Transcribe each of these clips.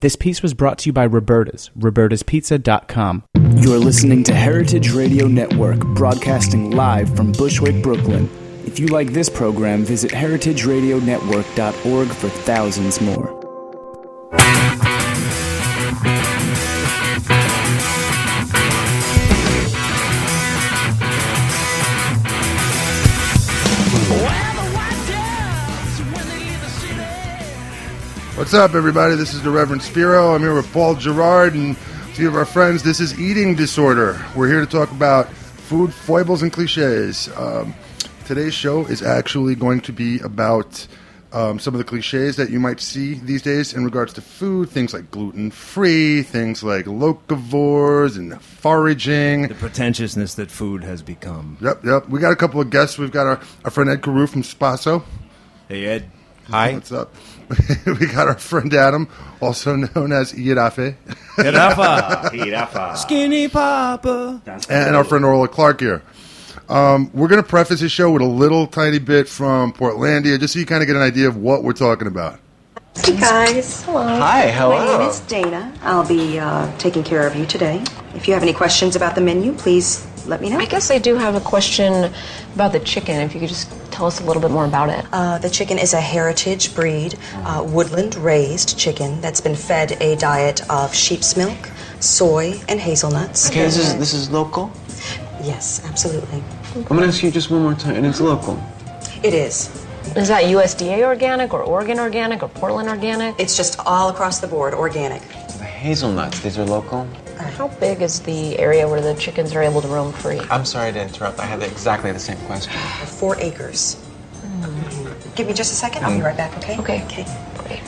This piece was brought to you by Roberta's, robertaspizza.com. You're listening to Heritage Radio Network, broadcasting live from Bushwick, Brooklyn. If you like this program, visit heritageradionetwork.org for thousands more. What's up, everybody? This is the Reverend Spiro. I'm here with Paul Gerard and a few of our friends. This is Eating Disorder. We're here to talk about food, foibles, and cliches. Today's show is actually going to be about some of the cliches that you might see these days in regards to food, things like gluten-free, things like locavores and foraging. The pretentiousness that food has become. Yep. We got a couple of guests. We've got our friend Ed Carew from Spasso. Hey, Ed. Hi. What's up? We got our friend Adam, also known as Irafe. Irafa. Skinny Papa. And our friend Orla Clark here. We're going to preface this show with a little tiny bit from Portlandia, just so you kind of get an idea of what we're talking about. Hey guys. Hello. Hi, hello. My name is Dana. I'll be taking care of you today. If you have any questions about the menu, please let me know. I guess I do have a question about the chicken, if you could just tell us a little bit more about it. The chicken is a heritage breed, woodland-raised chicken that's been fed a diet of sheep's milk, soy, and hazelnuts. Okay, this is local? Yes, absolutely. I'm going to ask you just one more time, and it's local. It is. Is that USDA organic or Oregon organic or Portland organic? It's just all across the board, organic. The hazelnuts, these are local? How big is the area where the chickens are able to roam free? I'm sorry to interrupt. I had exactly the same question. 4 acres. Give me just a second. I'll be right back, okay? Okay. Great.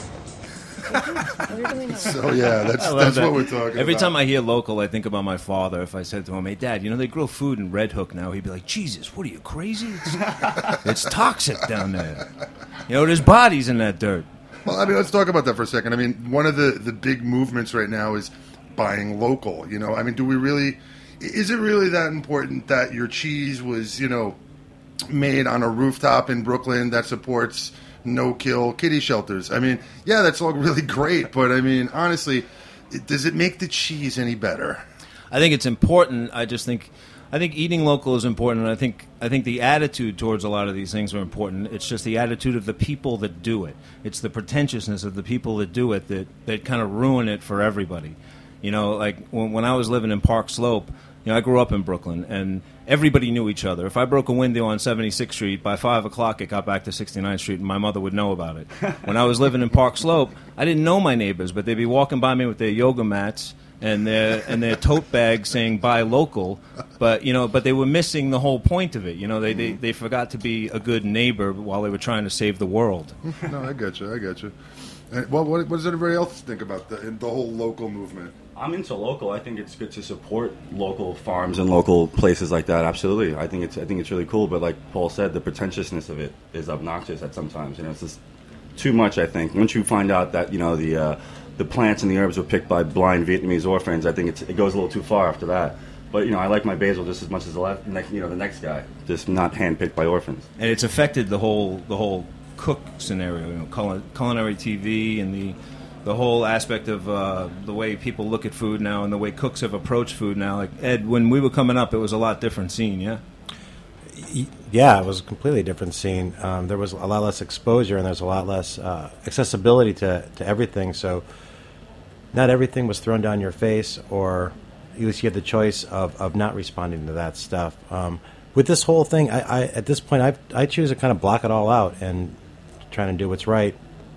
So, yeah, that's what we're talking Every about. time I hear local, I think about my father. If I said to him, hey, Dad, they grow food in Red Hook now, he'd be like, Jesus, what are you, crazy? It's toxic down there. There's bodies in that dirt. Well, let's talk about that for a second. One of the big movements right now is buying local. Do we really... Is it really that important that your cheese was, made on a rooftop in Brooklyn that supports no-kill kitty shelters? Yeah, that's all really great, but honestly, does it make the cheese any better? I think it's important. I think eating local is important, and I think the attitude towards a lot of these things are important. It's just the attitude of the people that do it. It's the pretentiousness of the people that do it that kind of ruin it for everybody. Like when I was living in Park Slope, I grew up in Brooklyn, and everybody knew each other. If I broke a window on 76th Street, by 5 o'clock it got back to 69th Street, and my mother would know about it. When I was living in Park Slope, I didn't know my neighbors, but they'd be walking by me with their yoga mats and their tote bags saying "buy local," but they were missing the whole point of it. They forgot to be a good neighbor while they were trying to save the world. No, I get you. Well, what does everybody else think about the whole local movement? I'm into local. I think it's good to support local farms and local places like that. Absolutely, I think it's really cool. But like Paul said, the pretentiousness of it is obnoxious at sometimes. It's just too much. I think once you find out that the plants and the herbs were picked by blind Vietnamese orphans, I think it goes a little too far after that. But I like my basil just as much as the next guy, just not handpicked by orphans. And it's affected the whole cook scenario, culinary TV, and the whole aspect of the way people look at food now and the way cooks have approached food now. Like, Ed, when we were coming up, it was a lot different scene, yeah? Yeah, it was a completely different scene. There was a lot less exposure, and there's a lot less accessibility to everything, so not everything was thrown down your face, or you had the choice of not responding to that stuff. With this whole thing, I at this point, I choose to kind of block it all out and trying to do what's right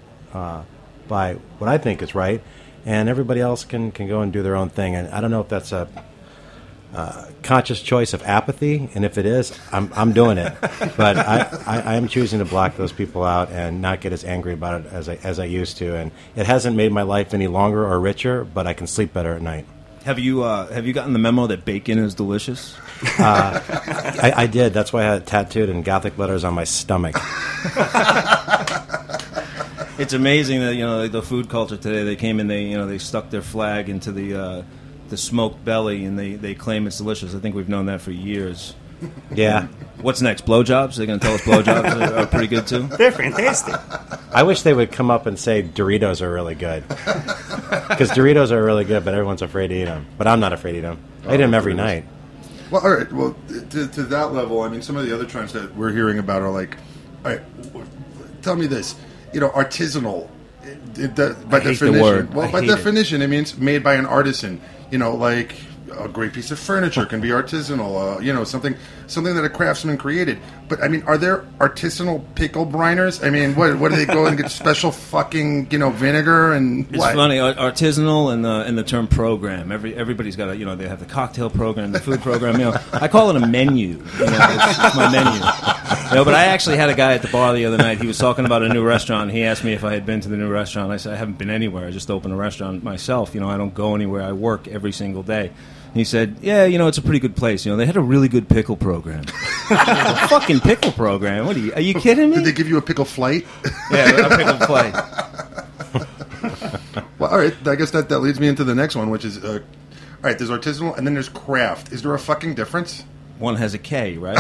by what I think is right, and everybody else can go and do their own thing. And I don't know if that's a conscious choice of apathy, and if it is, I'm doing it. But I am choosing to block those people out and not get as angry about it as I used to. And it hasn't made my life any longer or richer, but I can sleep better at night. Have you gotten the memo that bacon is delicious? I did. That's why I had it tattooed in Gothic letters on my stomach. It's amazing that the food culture today. They came in, they stuck their flag into the smoked belly, and they claim it's delicious. I think we've known that for years. Yeah. What's next? Blowjobs? They're going to tell us blowjobs are pretty good too? They're fantastic. I wish they would come up and say Doritos are really good. Because Doritos are really good, but everyone's afraid to eat them. But I'm not afraid to eat them. I eat them every night. Well, all right. Well, to that level, I mean, some of the other trends that we're hearing about are like, all right, tell me this, artisanal. By definition, by definition, it means made by an artisan. Like a great piece of furniture can be artisanal. Something that a craftsman created. But I mean, are there artisanal pickle briners? I mean, what do they go and get special fucking vinegar and? It's funny, artisanal and the term program. Everybody's got they have the cocktail program, the food program. I call it a menu. It's my menu. But I actually had a guy at the bar the other night. He was talking about a new restaurant. He asked me if I had been to the new restaurant. I said I haven't been anywhere. I just opened a restaurant myself. I don't go anywhere. I work every single day. He said, yeah, it's a pretty good place. They had a really good pickle program. A fucking pickle program? What are you kidding me? Did they give you a pickle flight? Yeah, a pickle flight. Well, all right. I guess that leads me into the next one, which is, all right, there's artisanal and then there's craft. Is there a fucking difference? One has a K, right?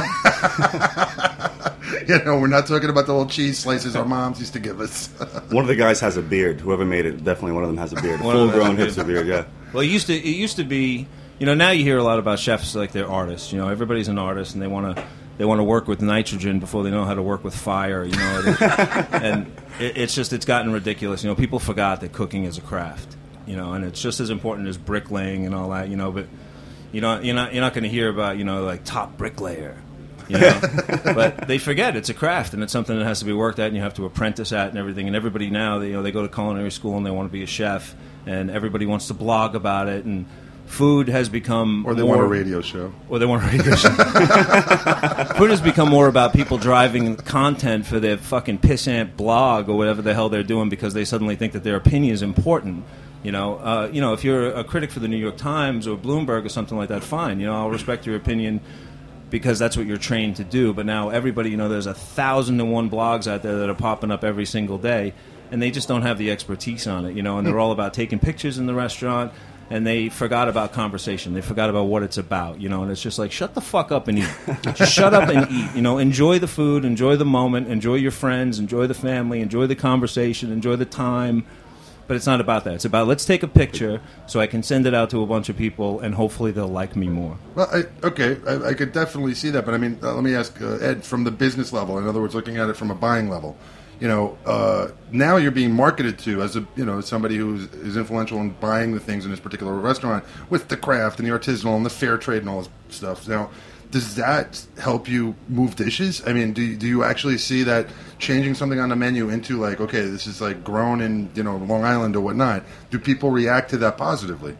We're not talking about the little cheese slices our moms used to give us. One of the guys has a beard. Whoever made it, definitely one of them has a beard. A full-grown hipster beard, yeah. Well, it used to be... now you hear a lot about chefs like they're artists. Everybody's an artist, and they want to work with nitrogen before they know how to work with fire. And it's gotten ridiculous. People forgot that cooking is a craft. And it's just as important as bricklaying and all that. But you're not going to hear about like top bricklayer. But they forget it's a craft and it's something that has to be worked at and you have to apprentice at and everything. And everybody now they go to culinary school and they want to be a chef and everybody wants to blog about it and. Food has become... Or they want a radio show. Or they want a radio show. Food has become more about people driving content for their fucking pissant blog or whatever the hell they're doing because they suddenly think that their opinion is important. If you're a critic for the New York Times or Bloomberg or something like that, fine. I'll respect your opinion because that's what you're trained to do. But now everybody, there's 1,001 blogs out there that are popping up every single day, and they just don't have the expertise on it, and they're all about taking pictures in the restaurant, and they forgot about conversation. They forgot about what it's about, and it's just like, shut the fuck up and eat. Just shut up and eat, enjoy the food, enjoy the moment, enjoy your friends, enjoy the family, enjoy the conversation, enjoy the time. But it's not about that. It's about, let's take a picture so I can send it out to a bunch of people, and hopefully they'll like me more. Well, I could definitely see that. But, I mean, let me ask Ed, from the business level, in other words, looking at it from a buying level, now you're being marketed to as somebody who is influential in buying the things in this particular restaurant with the craft and the artisanal and the fair trade and all this stuff. Now, does that help you move dishes? I mean, do you actually see that changing something on the menu into like, okay, this is like grown in Long Island or whatnot? Do people react to that positively?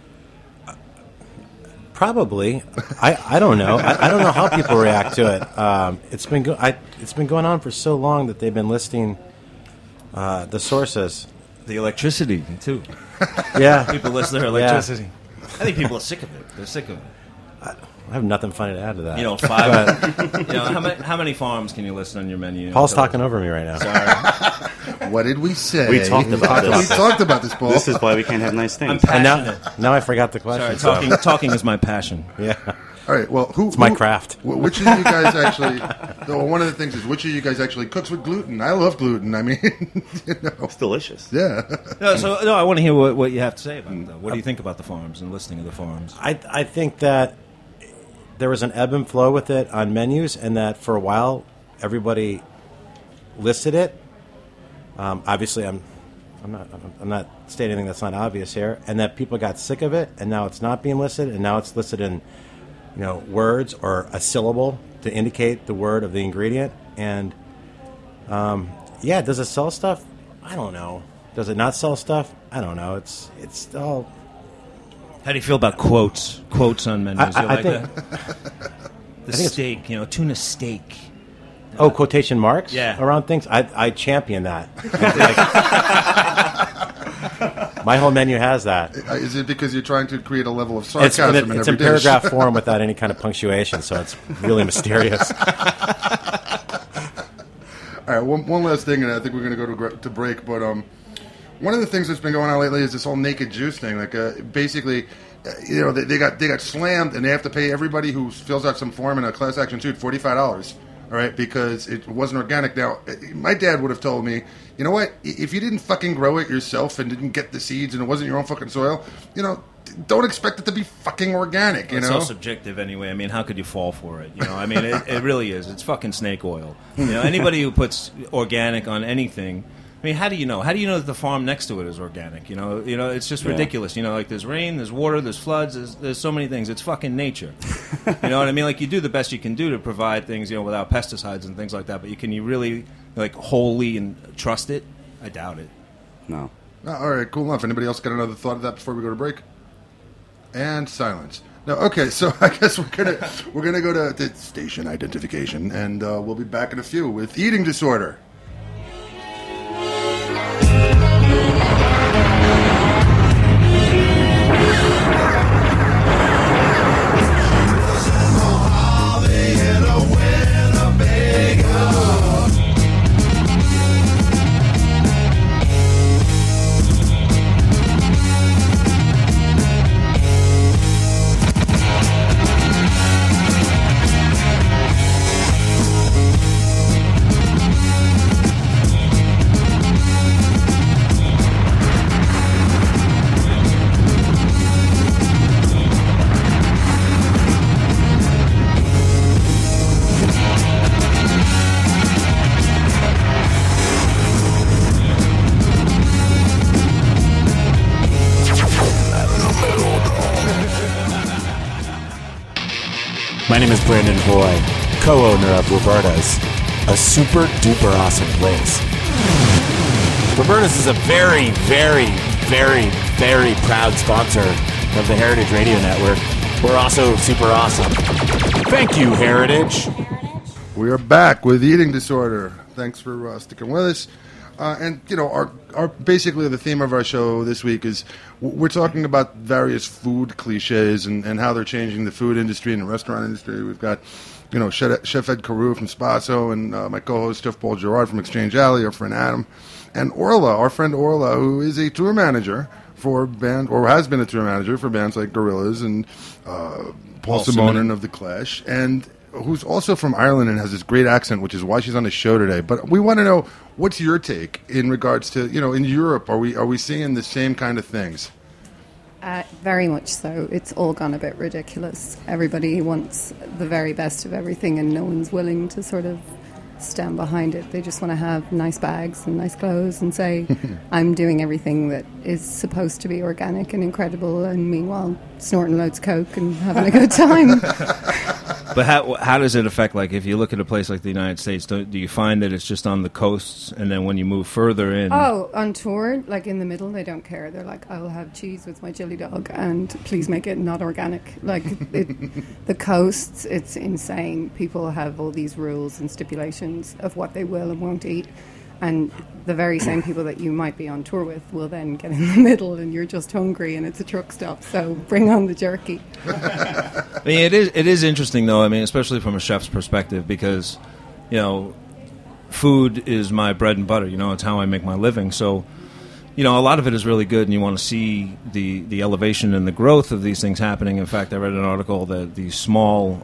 Probably. I don't know. I don't know how people react to it. It's been going on for so long that they've been listing the sources. The electricity too. Yeah, people list their electricity. Yeah. I think people are sick of it. They're sick of it. I have nothing funny to add to that. 5. How many farms can you list on your menu? Paul's talking over me right now. Sorry. What did we say? We talked about this. We talked about this, Paul. This is why we can't have nice things. I'm passionate. And now I forgot the question. Sorry, talking is my passion. Yeah. All right. Well, it's my craft. Which of you guys actually? One of the things is which of you guys actually cooks with gluten? I love gluten. I mean, it's delicious. Yeah. I want to hear what you have to say about that. What do you think about the farms and listing of the farms? I think that there was an ebb and flow with it on menus, and that for a while everybody listed it. Obviously, I'm not stating anything that's not obvious here, and that people got sick of it, and now it's not being listed, and now it's listed in words or a syllable to indicate the word of the ingredient. And does it sell stuff? I don't know. Does it not sell stuff? I don't know. It's all. How do you feel about quotes on menus? I think the steak, tuna steak. Oh, quotation marks? Yeah. Around things? I champion that. My whole menu has that. Is it because you're trying to create a level of sarcasm it's in paragraph form without any kind of punctuation, so it's really mysterious. All right, one last thing, and I think we're going to go to break, but one of the things that's been going on lately is this whole naked juice thing. Like, basically, they got slammed, and they have to pay everybody who fills out some form in a class action suit $45. All right, because it wasn't organic. Now, my dad would have told me, you know what? If you didn't fucking grow it yourself and didn't get the seeds and it wasn't your own fucking soil, don't expect it to be fucking organic. It's so subjective anyway. I mean, how could you fall for it? I mean, it really is. It's fucking snake oil. Anybody who puts organic on anything. I mean, how do you know? How do you know that the farm next to it is organic? It's just ridiculous. Like there's rain, there's water, there's floods, there's so many things. It's fucking nature. You know what I mean? Like you do the best you can do to provide things, without pesticides and things like that. But can you really wholly and trust it? I doubt it. No. All right, cool enough. Anybody else got another thought of that before we go to break? And silence. No, okay. So I guess we're gonna go to station identification, and we'll be back in a few with eating disorder. My name is Brandon Hoy, co-owner of Roberta's, a super duper awesome place. Roberta's is a very, very, very, very proud sponsor of the Heritage Radio Network. We're also super awesome. Thank you, Heritage. We are back with eating disorder. Thanks for sticking with us. And our basically the theme of our show this week is we're talking about various food cliches and how they're changing the food industry and the restaurant industry. We've got Chef Ed Carew from Spaso and my co-host Chef Paul Gerard from Exchange Alley, our friend Adam, and Orla, our friend Orla, who is a tour manager for has been a tour manager for bands like Gorillaz and Paul Simonon of The Clash, and who's also from Ireland and has this great accent, which is why she's on the show today. But we want to know, what's your take in regards to, in Europe, are we seeing the same kind of things? Very much so. It's all gone a bit ridiculous. Everybody wants the very best of everything and no one's willing to sort of stand behind it. They just want to have nice bags and nice clothes and say, I'm doing everything that is supposed to be organic and incredible, and meanwhile snorting loads of coke and having a good time. But how does it affect, if you look at a place like the United States, do you find that it's just on the coasts, and then when you move further in... Oh, on tour, in the middle, they don't care. They're like, I'll have cheese with my chili dog, and please make it not organic. The coasts, it's insane. People have all these rules and stipulations of what they will and won't eat. And the very same people that you might be on tour with will then get in the middle and you're just hungry and it's a truck stop, so bring on the jerky. I mean, it is interesting, though, especially from a chef's perspective, because, food is my bread and butter. It's how I make my living. So, a lot of it is really good, and you want to see the elevation and the growth of these things happening. In fact, I read an article that these small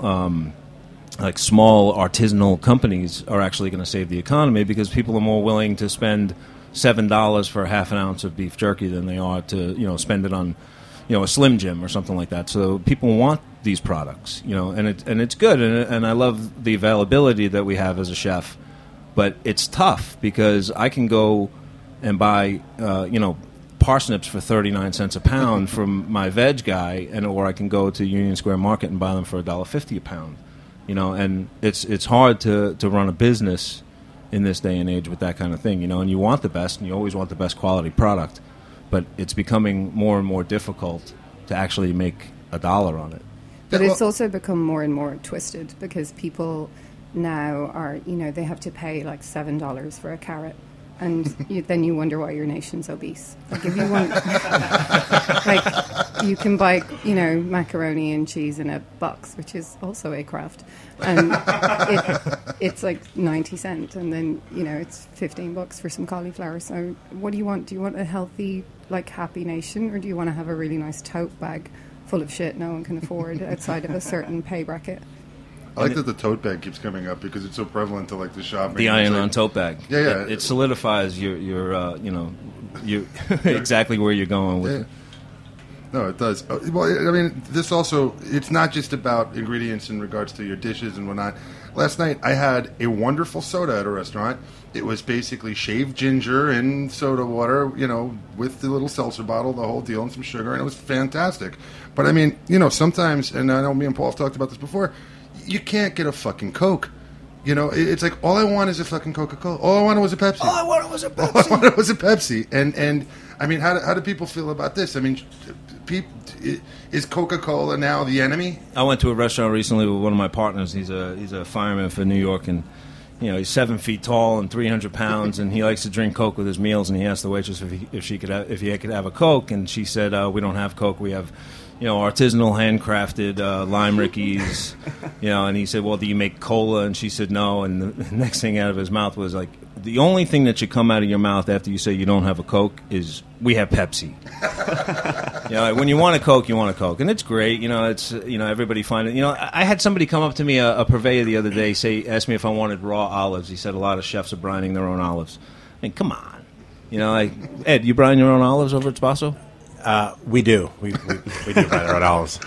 artisanal companies are actually going to save the economy because people are more willing to spend $7 for half an ounce of beef jerky than they are to spend it on a Slim Jim or something like that. So people want these products, and it's good, and I love the availability that we have as a chef. But it's tough because I can go and buy parsnips for 39 cents a pound from my veg guy, or I can go to Union Square Market and buy them for $1.50 a pound. And it's hard to run a business in this day and age with that kind of thing, and you want the best, and you always want the best quality product, but it's becoming more and more difficult to actually make a dollar on it. But it's also become more and more twisted because people now are, they have to pay $7 for a carrot. And then you wonder why your nation's obese. If you want, you can buy, macaroni and cheese in a box, which is also a craft, and it's like 90 cents, and then it's $15 for some cauliflower. So what do you want? Do you want a healthy, happy nation, or do you want to have a really nice tote bag full of shit no one can afford outside of a certain pay bracket? I like that the tote bag keeps coming up because it's so prevalent to the shopping. The iron-on tote bag. Yeah. It solidifies your exactly where you're going with it. No, it does. Well, I mean, this also, it's not just about ingredients in regards to your dishes and whatnot. Last night, I had a wonderful soda at a restaurant. It was basically shaved ginger and soda water, with the little seltzer bottle, the whole deal, and some sugar, and it was fantastic. But, I mean, sometimes, and I know me and Paul have talked about this before, you can't get a fucking Coke. It's like, all I want is a fucking Coca-Cola. All I wanted was a Pepsi. All I wanted was a Pepsi. And I mean, how do people feel about this? I mean, is Coca-Cola now the enemy? I went to a restaurant recently with one of my partners. He's a fireman for New York, and he's 7 feet tall and 300 pounds, and he likes to drink Coke with his meals. And he asked the waitress if he could have a Coke, and she said, "We don't have Coke. We have." Artisanal, handcrafted lime rickeys, and he said, well, do you make cola? And she said, no. And the next thing out of his mouth was like, the only thing that should come out of your mouth after you say you don't have a Coke is, we have Pepsi. When you want a Coke, you want a Coke. And it's great. It's, everybody find it. I had somebody come up to me, a purveyor the other day, ask me if I wanted raw olives. He said a lot of chefs are brining their own olives. I mean, come on. Ed, you brine your own olives over at Spasso? We do. We do brine our own olives.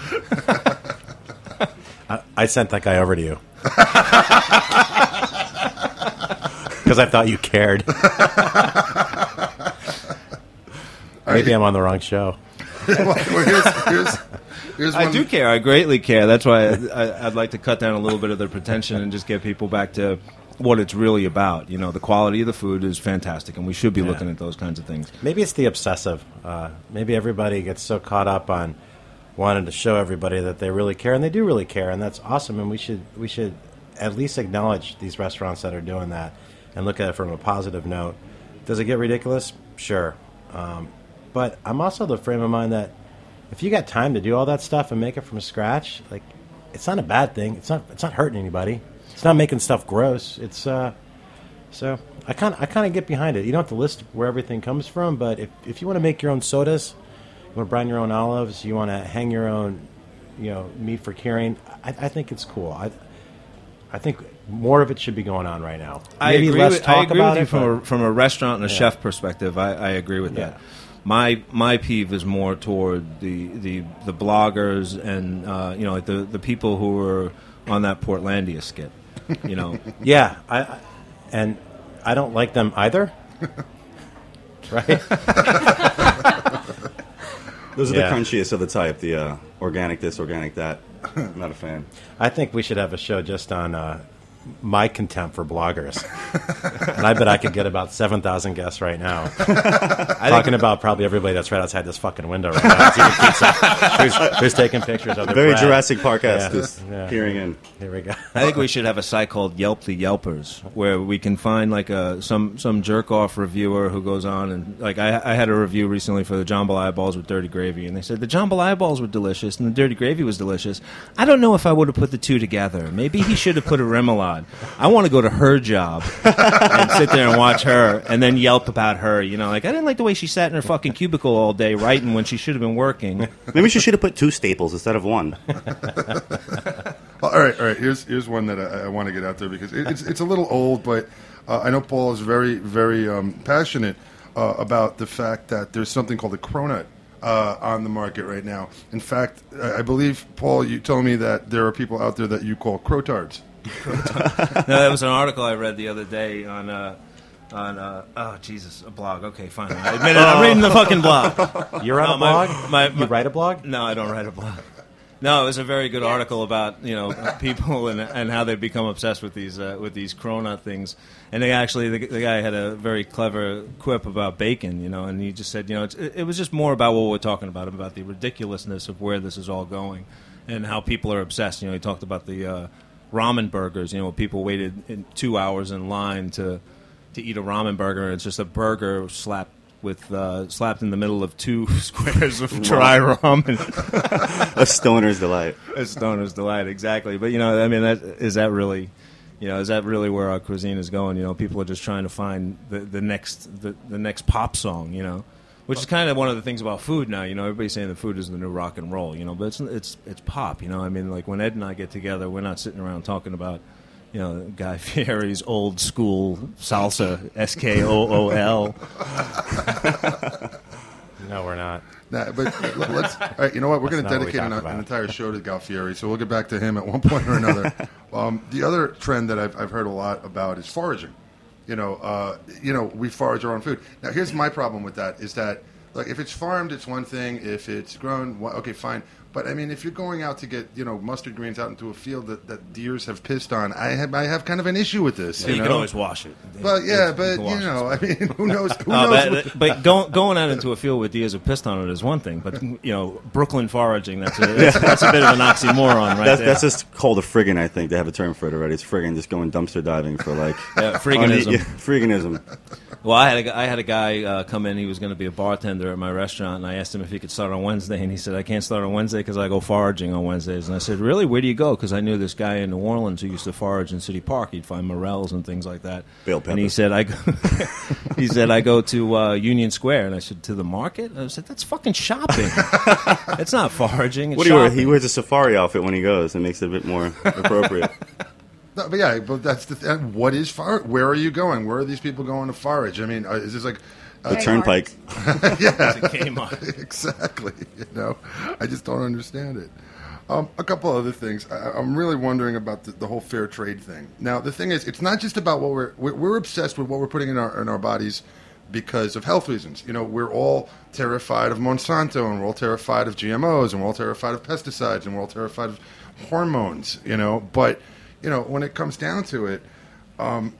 I sent that guy over to you. Because I thought you cared. Maybe I'm on the wrong show. Here's I do care. I greatly care. That's why I'd like to cut down a little bit of the pretension and just get people back to what it's really about. The quality of the food is fantastic, and we should be looking at those kinds of things. Maybe it's the obsessive. Maybe everybody gets so caught up on wanting to show everybody that they really care, and they do really care, and that's awesome. And we should at least acknowledge these restaurants that are doing that and look at it from a positive note. Does it get ridiculous? Sure. But I'm also the frame of mind that if you got time to do all that stuff and make it from scratch, it's not a bad thing. It's not hurting anybody. It's not making stuff gross. It's so I kind of get behind it. You don't have to list where everything comes from, but if you want to make your own sodas, you want to brine your own olives, you want to hang your own, meat for curing, I think it's cool. I think more of it should be going on right now. Maybe less talk about it from a restaurant and a chef perspective. I agree with that. My peeve is more toward the bloggers and the people who are on that Portlandia skit. Yeah, I don't like them either. Right? Those are the crunchiest of the type, the organic this, organic that. I'm not a fan. I think we should have a show just on my contempt for bloggers. And I bet I could get about 7,000 guests right now. Talking about probably everybody that's right outside this fucking window right now. It's eating pizza. Who's taking pictures of their Very bread. Jurassic Park-esque, just peering in. Here we go. I think we should have a site called Yelp the Yelpers, where we can find some jerk-off reviewer who goes on and I had a review recently for the jambalaya balls with dirty gravy, and they said the jambalaya balls were delicious and the dirty gravy was delicious. I don't know if I would have put the two together. Maybe he should have put a remoulade. I want to go to her job and sit there and watch her and then Yelp about her. I didn't like the way she sat in her fucking cubicle all day writing when she should have been working. Maybe she should have put two staples instead of one. All right. Here's one that I want to get out there because it's a little old, but I know Paul is very, very passionate about the fact that there's something called a cronut on the market right now. In fact, I believe, Paul, you told me that there are people out there that you call crotards. No, that was an article I read the other day on a blog. Okay, fine. I admit it. I'm reading the fucking blog. You're on a blog? You write a blog? No, I don't write a blog. No, it was a very good article about people and how they become obsessed with these cronut things. And they actually the guy had a very clever quip about bacon, and he just said it was just more about what we're talking about the ridiculousness of where this is all going and how people are obsessed. He talked about the ramen burgers. People waited 2 hours in line to eat a ramen burger, and it's just a burger slapped with slapped in the middle of 2 squares of dry ramen. A stoner's delight. A stoner's delight, exactly. But I mean, is that really where our cuisine is going? People are just trying to find the next pop song, which is kind of one of the things about food now. Everybody's saying that food is the new rock and roll, but it's pop. I mean, like when Ed and I get together, we're not sitting around talking about Guy Fieri's old school salsa, SKOOL. No, we're not. Nah, but let's. All right, you know what? We're going to dedicate an entire show to Guy Fieri, so we'll get back to him at one point or another. The other trend that I've heard a lot about is foraging. We forage our own food. Now, here's my problem with that: is that if it's farmed, it's one thing. If it's grown, okay, fine. But I mean, if you're going out to get mustard greens out into a field that deers have pissed on, I have kind of an issue with this. You can always wash it. But I mean, who knows? Who knows? But going out into a field where deers have pissed on it is one thing. But Brooklyn foraging, that's a bit of an oxymoron, right? That's just called a friggin'. I think they have a term for it already. It's friggin', just going dumpster diving for frigganism. Frigganism. Well, I had a guy come in. He was going to be a bartender at my restaurant, and I asked him if he could start on Wednesday, and he said, "I can't start on Wednesday because I go foraging on Wednesdays." And I said, "Really? Where do you go?" Because I knew this guy in New Orleans who used to forage in City Park. He'd find morels and things like that. And he said, "I go to Union Square." And I said, "To the market?" I said, "That's fucking shopping. It's not foraging. It's shopping." He wears a safari outfit when he goes. It makes it a bit more appropriate. No, but that's the thing. What is forage? Where are you going? Where are these people going to forage? I mean, is this like the turnpike? Yeah, it's a Kmart. Exactly. I just don't understand it. A couple other things. I'm really wondering about the whole fair trade thing. Now, the thing is, it's not just about what we're obsessed with what we're putting in our bodies because of health reasons. We're all terrified of Monsanto, and we're all terrified of GMOs, and we're all terrified of pesticides, and we're all terrified of hormones. But when it comes down to it, are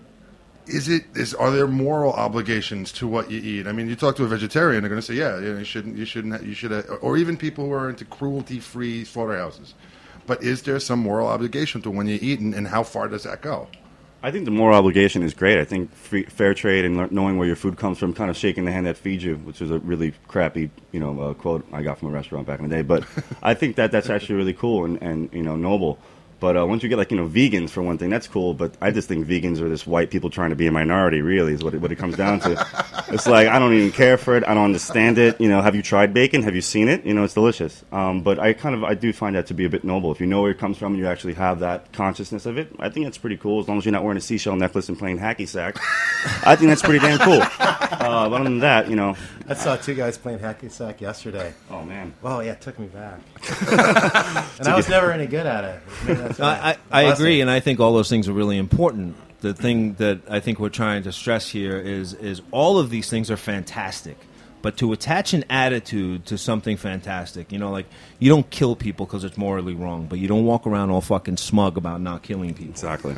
there moral obligations to what you eat? I mean, you talk to a vegetarian, they're going to say, yeah, you should, or even people who are into cruelty-free slaughterhouses. But is there some moral obligation to when you eat, and how far does that go? I think the moral obligation is great. I think fair trade and knowing where your food comes from, kind of shaking the hand that feeds you, which is a really crappy, quote I got from a restaurant back in the day. But I think that's actually really cool and noble. But once you get vegans for one thing, that's cool. But I just think vegans are just white people trying to be a minority. Really, is what it comes down to. It's like I don't even care for it. I don't understand it. Have you tried bacon? Have you seen it? It's delicious. But I do find that to be a bit noble. If you know where it comes from and you actually have that consciousness of it, I think that's pretty cool. As long as you're not wearing a seashell necklace and playing hacky sack, I think that's pretty damn cool. But other than that, I saw 2 guys playing hacky sack yesterday. Oh man! Well, yeah, it took me back. And I was never any good at it. I agree, and I think all those things are really important. The thing that I think we're trying to stress here is all of these things are fantastic, but to attach an attitude to something fantastic, you don't kill people because it's morally wrong, but you don't walk around all fucking smug about not killing people. Exactly.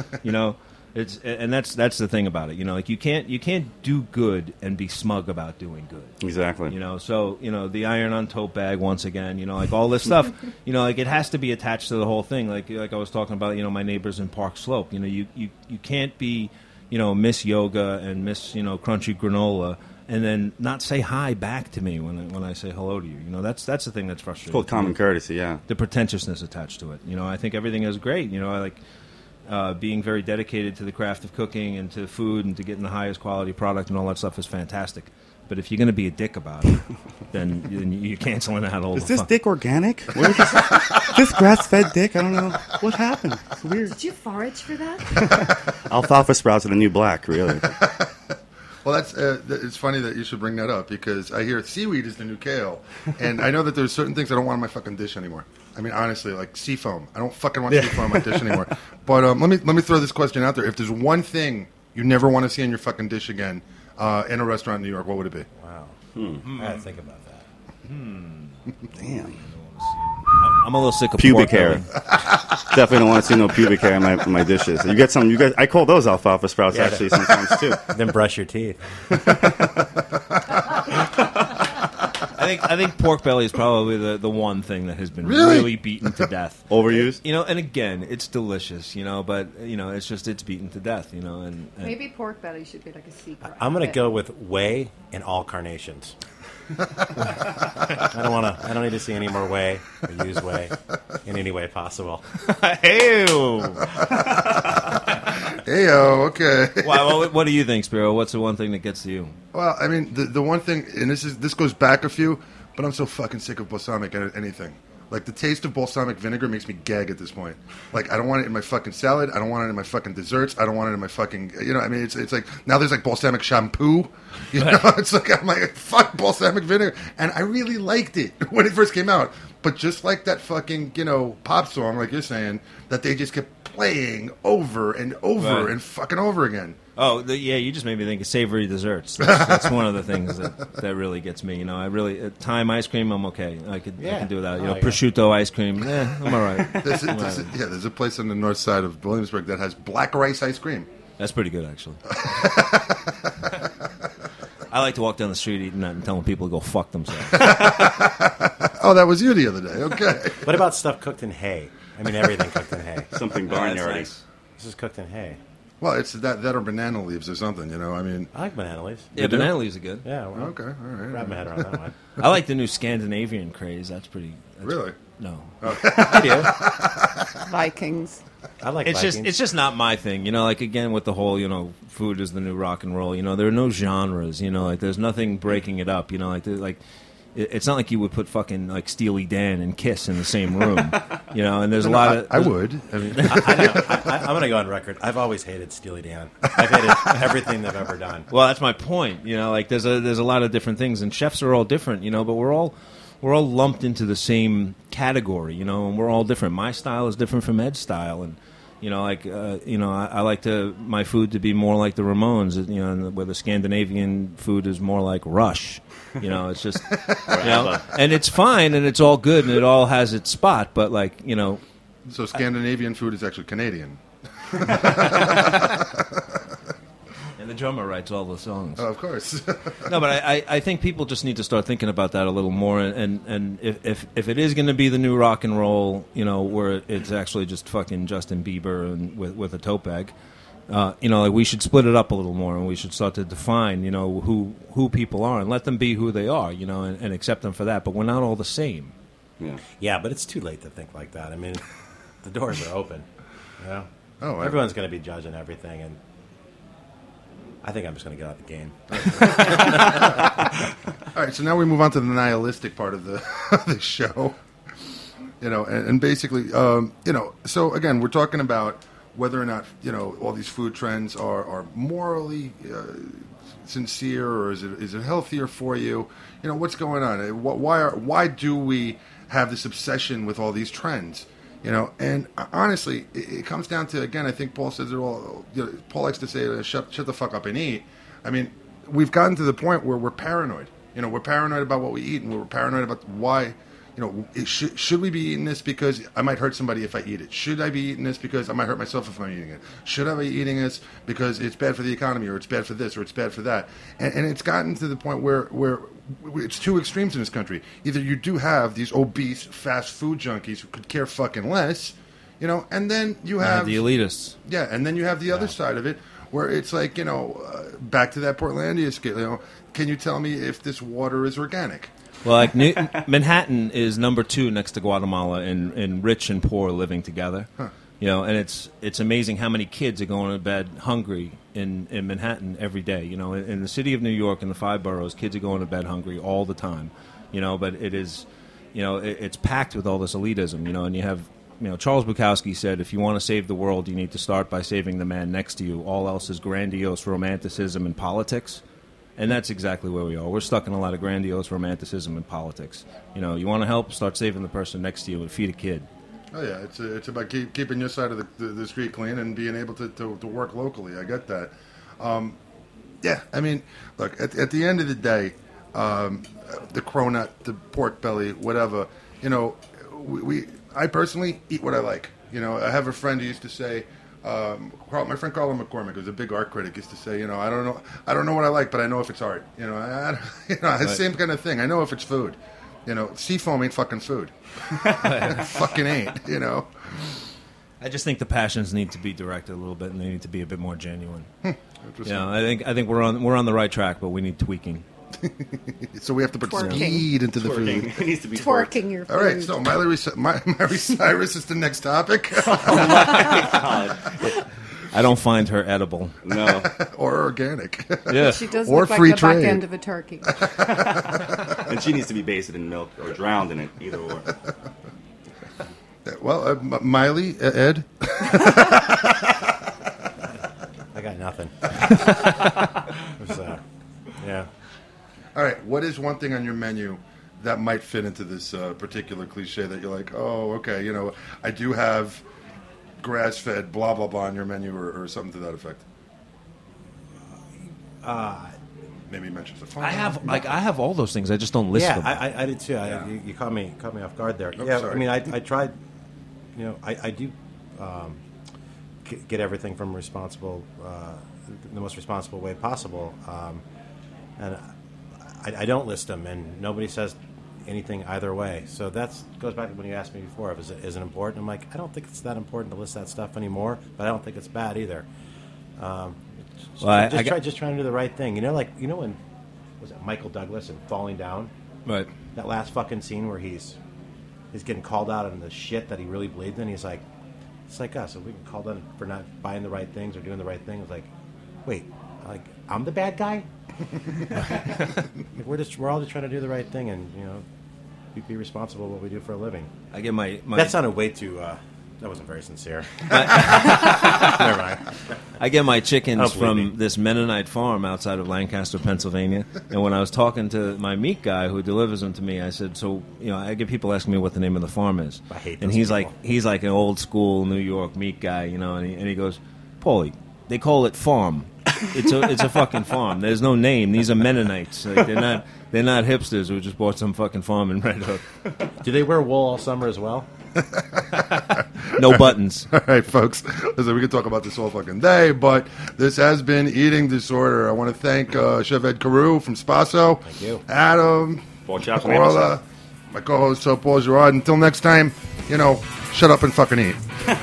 That's the thing about it. You can't do good and be smug about doing good. Exactly. So the iron on tote bag once again. All this stuff. It has to be attached to the whole thing. Like I was talking about. My neighbors in Park Slope. You can't be Miss Yoga and Miss Crunchy Granola and then not say hi back to me when I say hello to you. That's the thing that's frustrating. It's called common courtesy. Yeah. The pretentiousness attached to it. I think everything is great. I like. Being very dedicated to the craft of cooking and to food and to getting the highest quality product and all that stuff is fantastic. But if you're going to be a dick about it, then you're canceling out all the fun. Is this dick organic? This grass-fed dick? I don't know. What happened? It's weird. Did you forage for that? Alfalfa sprouts are the new black, really. Well, it's funny that you should bring that up because I hear seaweed is the new kale, and I know that there's certain things I don't want on my fucking dish anymore. I mean, honestly, like sea foam. I don't fucking want sea foam on my dish anymore. But let me throw this question out there. If there's one thing you never want to see on your fucking dish again in a restaurant in New York, what would it be? Wow. I had to think about that. Damn. I'm a little sick of pubic hair. Definitely don't want to see no pubic hair in my dishes. You guys. I call those alfalfa sprouts actually sometimes too. Then brush your teeth. I think pork belly is probably the one thing that has been Really? really beaten to death. Overused? You know, and again, it's delicious, you know, but you know, it's beaten to death, you know, and Maybe pork belly should be like a secret. I'm going to go with whey in all carnations. I don't need to see any more whey or use whey in any way possible. Heyo, okay. Well, what do you think, Spiro? What's the one thing that gets to you? Well, I mean, the one thing, and this goes back a few, but I'm so fucking sick of balsamic anything. Like, the taste of balsamic vinegar makes me gag at this point. Like, I don't want it in my fucking salad. I don't want it in my fucking desserts. I don't want it in my fucking, you know, I mean, it's like, now there's like balsamic shampoo. You know, it's like, I'm like, fuck balsamic vinegar. And I really liked it when it first came out. But just like that fucking, you know, pop song, like you're saying, that they just kept playing over and over and fucking over again. Oh, yeah, you just made me think of savory desserts. That's one of the things that really gets me. You know, I really thyme ice cream. I'm okay. I can do that. You know, prosciutto ice cream. I'm all right. There's a place on the north side of Williamsburg that has black rice ice cream. That's pretty good, actually. I like to walk down the street eating that and telling people to go fuck themselves. Oh, that was you the other day. Okay. What about stuff cooked in hay? I mean, everything cooked in hay. Something barnyardy. Nice. This is cooked in hay. Well, it's that or banana leaves or something, you know. I mean, I like banana leaves. Yeah, banana leaves are good. Yeah. Well, okay. All right. Wrap my head around that one. I like the new Scandinavian craze. That's really. No. Oh. I do. Vikings. I like it's Vikings. It's just not my thing. You know, like, again, with the whole, you know, food is the new rock and roll. You know, there are no genres. You know, like, there's nothing breaking it up. You know, like it's not like you would put fucking like Steely Dan and Kiss in the same room, you know. And there's a lot of. I would. I mean, I'm going to go on record. I've always hated Steely Dan. I've hated everything they've ever done. Well, that's my point. You know, like there's a lot of different things, and chefs are all different. You know, but we're all lumped into the same category. You know, and we're all different. My style is different from Ed's style, and you know, like you know, I like my food to be more like the Ramones. You know, where the Scandinavian food is more like Rush. You know, it's just, you know, and it's fine and it's all good and it all has its spot, but like, you know. So Scandinavian food is actually Canadian. And the drummer writes all the songs. Oh, of course. No, but I think people just need to start thinking about that a little more. And if it is going to be the new rock and roll, you know, where it's actually just fucking Justin Bieber and with a tote bag, you know, like we should split it up a little more, and we should start to define, you know, who people are and let them be who they are, you know, and accept them for that. But we're not all the same. Yeah, but it's too late to think like that. I mean, the doors are open. You know? Oh, everyone's going to be judging everything, and I think I'm just going to get out the game. All right, so now we move on to the nihilistic part of the show. You know, and basically, you know, so again, we're talking about whether or not, you know, all these food trends are morally sincere, or is it healthier for you? You know, what's going on? Why do we have this obsession with all these trends? You know, and honestly, it comes down to, again, I think Paul says it all. You know, Paul likes to say, "Shut the fuck up and eat." I mean, we've gotten to the point where we're paranoid. You know, we're paranoid about what we eat, and we're paranoid about why. You know, should we be eating this because I might hurt somebody if I eat it? Should I be eating this because I might hurt myself if I'm eating it? Should I be eating this because it's bad for the economy, or it's bad for this, or it's bad for that? And it's gotten to the point where it's two extremes in this country. Either you do have these obese, fast food junkies who could care fucking less, you know, and then you have the elitists. Yeah, and then you have the other side of it where it's like, you know, back to that Portlandia scale, you know, can you tell me if this water is organic? Well, like Manhattan is number 2 next to Guatemala in rich and poor living together. Huh. You know, and it's amazing how many kids are going to bed hungry in Manhattan every day. You know, in the city of New York, in the 5 boroughs, kids are going to bed hungry all the time. You know, but it is, you know, it's packed with all this elitism. You know, and you have, you know, Charles Bukowski said, if you want to save the world, you need to start by saving the man next to you. All else is grandiose romanticism and politics. And that's exactly where we are. We're stuck in a lot of grandiose romanticism and politics. You know, you want to help, start saving the person next to you and feed a kid. Oh yeah, it's about keeping your side of the street clean and being able to work locally. I get that. Yeah, I mean, look, at the end of the day, the cronut, the pork belly, whatever, you know, I personally eat what I like. You know, I have a friend who used to say, My friend Carlo McCormick, who's a big art critic, used to say, you know, I don't know what I like, but I know if it's art. You know, it's the same kind of thing. I know if it's food. You know, seafoam ain't fucking food. It fucking ain't. You know. I just think the passions need to be directed a little bit, and they need to be a bit more genuine. Interesting. Yeah, I think we're on the right track, but we need tweaking. So we have to put speed into the food. It needs to be Twerking your food. All right, so Miley Cyrus is the next topic. Oh my God. I don't find her edible. No. Or organic. Yeah. She does or look like free the trade. back end of a turkey. And she needs to be basted in milk or drowned in it, either or. Well, Miley, Ed? I got nothing. Yeah. All right, what is one thing on your menu that might fit into this particular cliche that you're like, oh, okay, you know, I do have grass-fed blah, blah, blah on your menu or something to that effect? Maybe mention the farm. I have all those things. I just don't list them. Yeah, I did too. Yeah. You caught me off guard there. Oh, yeah, sorry. I mean, I tried. You know, I do get everything from the most responsible way possible, and I don't list them, and nobody says anything either way. So that goes back to when you asked me before, is it important? I'm like, I don't think it's that important to list that stuff anymore, but I don't think it's bad either. Just trying to do the right thing. You know, like when was it Michael Douglas and Falling Down? Right. That last fucking scene where he's getting called out on the shit that he really believed in. He's like, it's like us. If we get called on for not buying the right things or doing the right thing, it's like, wait, like I'm the bad guy? Like, we're all just trying to do the right thing and, you know, be responsible for what we do for a living. I get my that sounded way too. That wasn't very sincere. Never mind. I get my chickens from this Mennonite farm outside of Lancaster, Pennsylvania. And when I was talking to my meat guy who delivers them to me, I said, "So, you know, I get people asking me what the name of the farm is." I hate those and he's people. he's like an old school New York meat guy, you know. And he goes, "Paulie, they call it farm. It's a fucking farm. There's no name. These are Mennonites. Like, they're not hipsters who just bought some fucking farm in Red Hook." Do they wear wool all summer as well? No buttons. All right, folks. Listen, we can talk about this all fucking day, but this has been Eating Disorder. I want to thank Chef Ed Carew from Spasso. Thank you. Adam. Paul Chaplin. Orla. My co-host, Paul Gerard. Until next time, you know, shut up and fucking eat.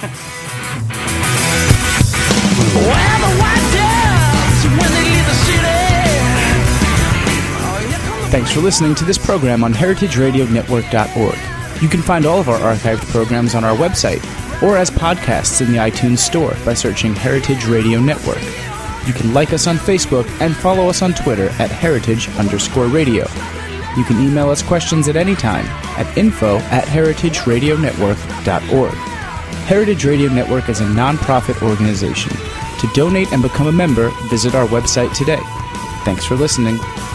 Thanks for listening to this program on heritageradionetwork.org. You can find all of our archived programs on our website or as podcasts in the iTunes Store by searching Heritage Radio Network. You can like us on Facebook and follow us on Twitter at @heritage_radio. You can email us questions at any time at info@heritageradionetwork.org. Heritage Radio Network is a non-profit organization. To donate and become a member, visit our website today. Thanks for listening.